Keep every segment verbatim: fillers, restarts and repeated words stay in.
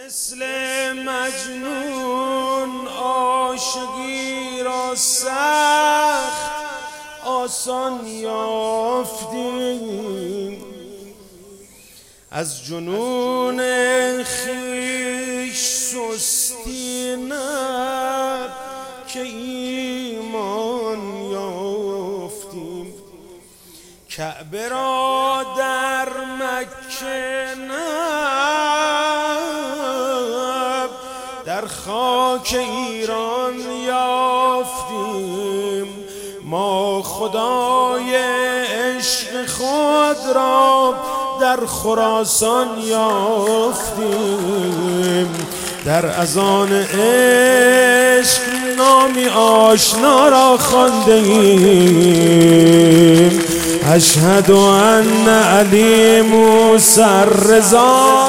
مثل مجنون عاشقی را سخت آسان یافتیم، از جنون خویش سستی نه که ایمان یافتیم. کعبه را در مکه نه در خاک ایران یافتیم. ما خدای عشق خود را در خراسان یافتیم. در اذان عشق نامی آشنا را خوانده ایم، اشهد ان علی موسی الرضا.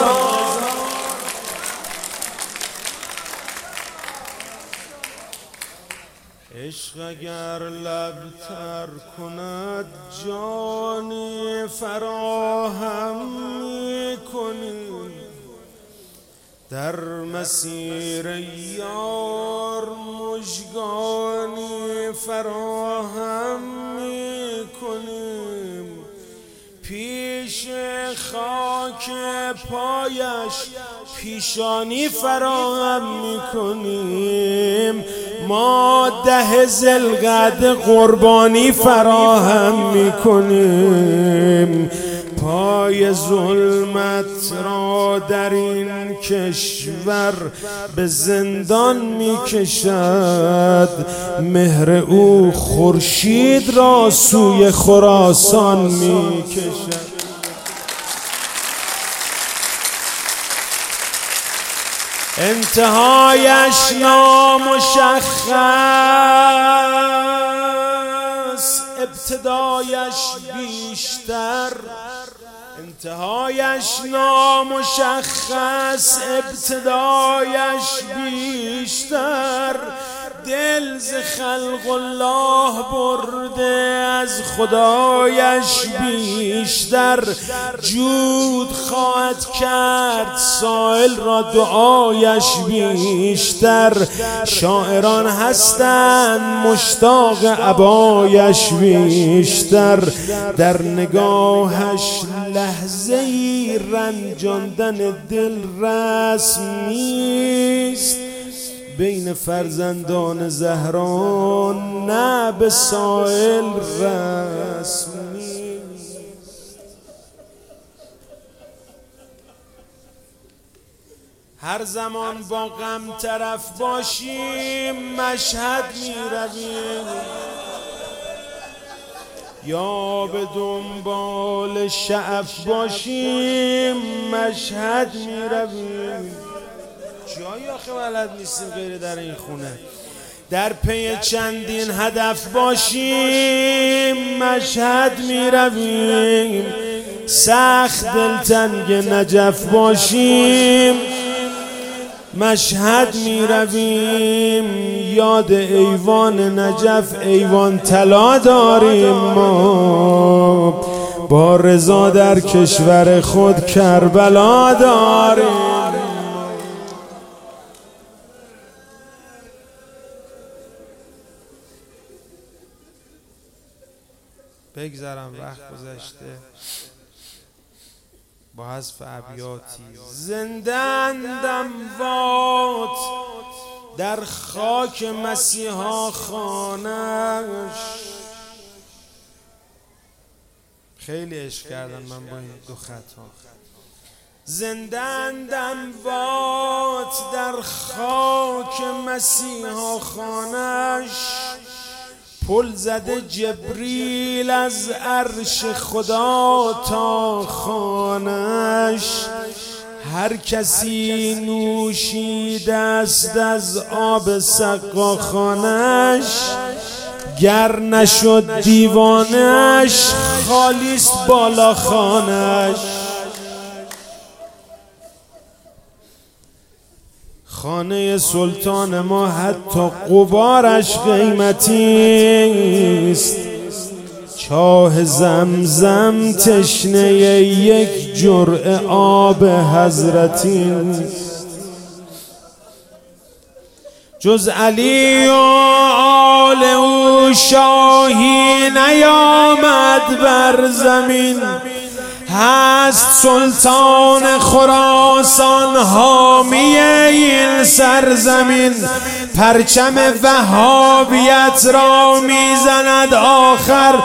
عشق اگر لب تر کند جانی فراهم می‌کنیم، در مسیر یار مژگانی فراهم می‌کنیم. پیش خاک پایش پیشانی فراهم می‌کنیم. ما ده ذوالقعده قربانی فراهم می‌کنیم. پای ظلمت را در این کشور به زندان می‌کشد، مهر او خورشید را سوی خراسان می‌کشد. انتهایش نامشخص، ابتدایش بیشتر. انتهایش نامشخص، ابتدایش بیشتر. دل ز خلق الله برده، از خدایش بیشتر. جود خواهد کرد سائل را دعایش بیشتر. شاعران هستند مشتاق عبایش بیشتر. در نگاهش لحظه ای رنجاندن دل رسمیست. بین فرزندان زهران نه به سائل رسمی. هر زمان با غم طرف باشیم مشهد می رویم، یا به دنبال شعف باشیم مشهد می رویم. جایی آخه بلد نیستیم غیر در این خونه. در پی چندین هدف باشیم مشهد می رویم. سخت دلتنگ نجف باشیم مشهد می رویم. یاد ایوان نجف ایوان طلا داریم ما، با رضا در کشور خود کربلا داریم. بگذرم وقت گذشته با حذف ابیاتی. زنده‌اند اموات در خاک مسیحا خانش. خیلی عشق کردم من با این دو خط ها. زنده‌اند اموات در خاک مسیحا خانش. پل زده جبریل از عرش خدا تا خانش. هر کسی نوشیده است از آب سقا خانش. گر نشد دیوانش خالیست بالا خانش. خانه سلطان ما حتی غبارش قیمتی است. چاه زمزم تشنه یک جرعه آب حضرتی است. جز علی و آل او شاهی نیامد بر زمین. هست سلطان خراسان حامی این سرزمین، پرچم وهابیت را میزند آخر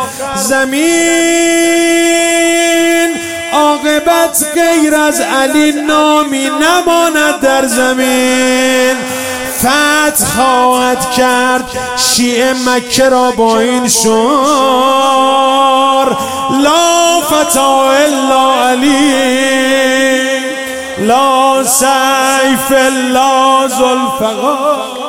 زمین. عاقبت غیر از علی نامی نماند در زمین. فتح خواهد کرد شیعه مکه را با این شعار: لا فتا الا علی، لا سیف الا ذوالفقار.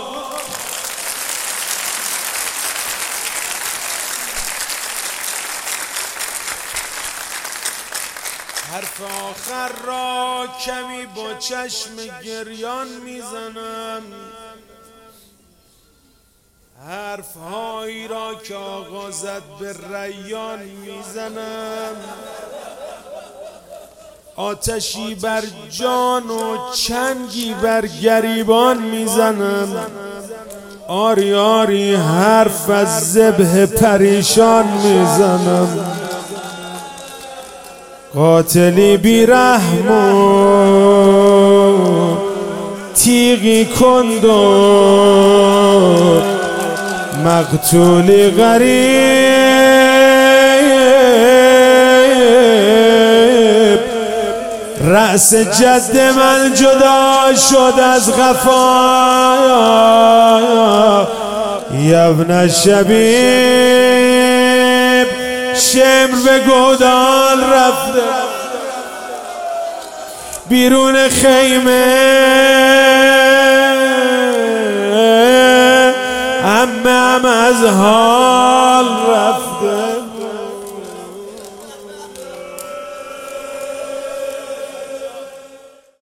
حرف آخر را کمی با چشم گریان میزنم، حرف هایی را که آغازت به ریان میزنم. آتشی بر جان و چنگی بر گریبان میزنم. آری آری حرف از ذبح پریشان میزنم. قاتلی بی رحم و تیغی کند و مقتولی غریب، رأس جد من جدا شد از غفا یا ابن شبیب. شمر به گودال رفته بیرون خیمه، همه هم از ها